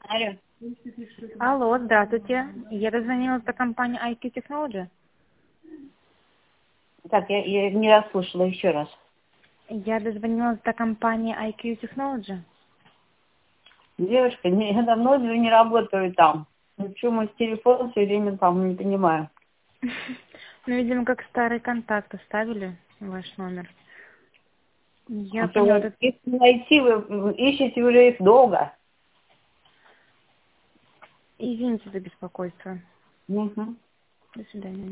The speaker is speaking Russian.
Алло. Алло, здравствуйте. Я дозвонилась до компании IQ Technology. Так, я не расслышала еще раз. Я дозвонилась до компании IQ Technology. Девушка, я давно уже не работаю там. Ну, почему с телефона все время там, не понимаю. Ну, видимо, как старый контакт оставили ваш номер. Я А то поняла. если найти, вы ищете уже их долго. Извините за беспокойство. Угу. До свидания.